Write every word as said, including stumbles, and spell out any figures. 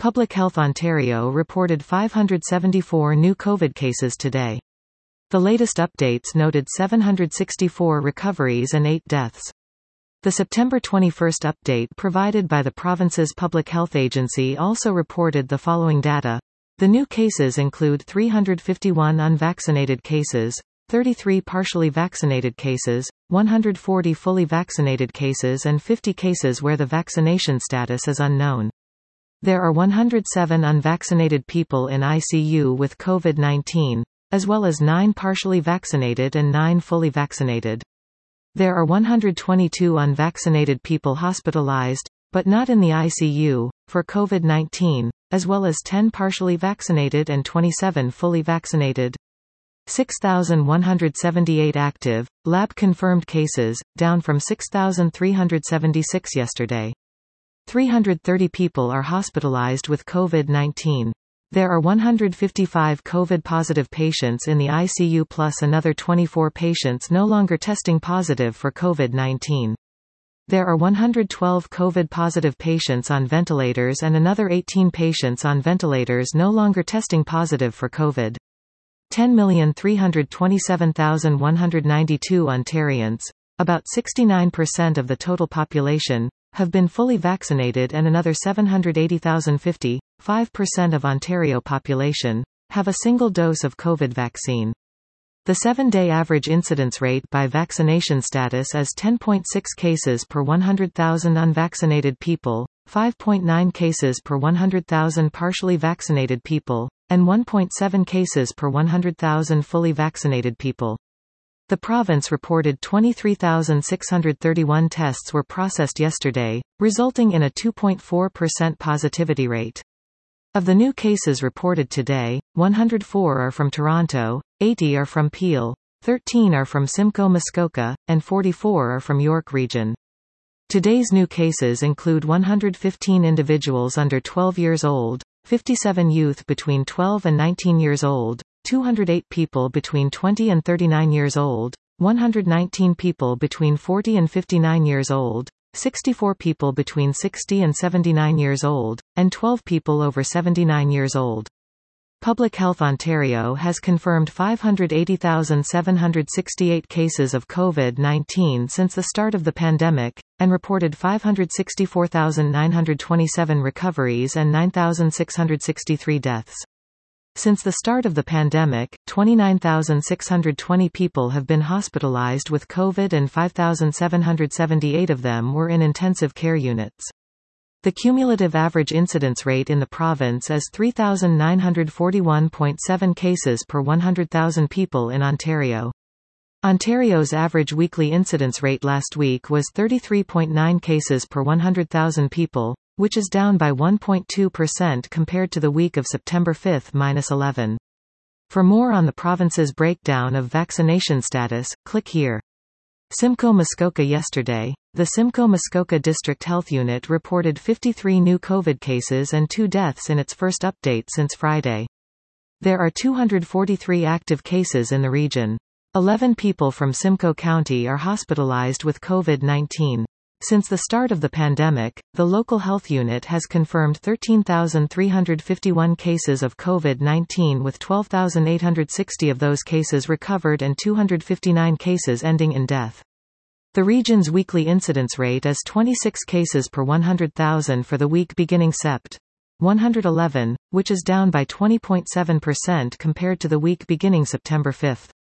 Public Health Ontario reported five hundred seventy-four new COVID cases today. The latest updates noted seven hundred sixty-four recoveries and eight deaths. The September twenty-first update provided by the province's Public Health Agency also reported the following data. The new cases include three hundred fifty-one unvaccinated cases, thirty-three partially vaccinated cases, one hundred forty fully vaccinated cases and fifty cases where the vaccination status is unknown. There are one hundred seven unvaccinated people in I C U with COVID nineteen, as well as nine partially vaccinated and nine fully vaccinated. There are one hundred twenty-two unvaccinated people hospitalized, but not in the I C U, for COVID nineteen, as well as ten partially vaccinated and twenty-seven fully vaccinated. six thousand one hundred seventy-eight active, lab-confirmed cases, down from six thousand three hundred seventy-six yesterday. three hundred thirty people are hospitalized with COVID nineteen. There are one hundred fifty-five COVID-positive patients in the I C U plus another twenty-four patients no longer testing positive for COVID nineteen. There are one hundred twelve COVID-positive patients on ventilators and another eighteen patients on ventilators no longer testing positive for COVID. ten million three hundred twenty-seven thousand one hundred ninety-two Ontarians, about sixty-nine percent of the total population, have been fully vaccinated and another seven hundred eighty thousand fifty, five percent of Ontario population, have a single dose of COVID vaccine. The seven-day average incidence rate by vaccination status is ten point six cases per one hundred thousand unvaccinated people, five point nine cases per one hundred thousand partially vaccinated people, and one point seven cases per one hundred thousand fully vaccinated people. The province reported twenty-three thousand six hundred thirty-one tests were processed yesterday, resulting in a two point four percent positivity rate. Of the new cases reported today, one hundred four are from Toronto, eighty are from Peel, thirteen are from Simcoe Muskoka, and forty-four are from York Region. Today's new cases include one hundred fifteen individuals under twelve years old, fifty-seven youth between twelve and nineteen years old, two hundred eight people between twenty and thirty-nine years old, one hundred nineteen people between forty and fifty-nine years old, sixty-four people between sixty and seventy-nine years old, and twelve people over seventy-nine years old. Public Health Ontario has confirmed five hundred eighty thousand seven hundred sixty-eight cases of COVID nineteen since the start of the pandemic, and reported five hundred sixty-four thousand nine hundred twenty-seven recoveries and nine thousand six hundred sixty-three deaths. Since the start of the pandemic, twenty-nine thousand six hundred twenty people have been hospitalized with COVID and five thousand seven hundred seventy-eight of them were in intensive care units. The cumulative average incidence rate in the province is three thousand nine hundred forty-one point seven cases per one hundred thousand people in Ontario. Ontario's average weekly incidence rate last week was thirty-three point nine cases per one hundred thousand people, which is down by one point two percent compared to the week of September fifth minus eleven. For more on the province's breakdown of vaccination status, click here. Simcoe Muskoka yesterday, the Simcoe Muskoka District Health Unit reported fifty-three new COVID cases and two deaths in its first update since Friday. There are two hundred forty-three active cases in the region. eleven people from Simcoe County are hospitalized with COVID nineteen. Since the start of the pandemic, the local health unit has confirmed thirteen thousand three hundred fifty-one cases of COVID nineteen with twelve thousand eight hundred sixty of those cases recovered and two hundred fifty-nine cases ending in death. The region's weekly incidence rate is twenty-six cases per one hundred thousand for the week beginning September one hundred eleven, which is down by twenty point seven percent compared to the week beginning September fifth.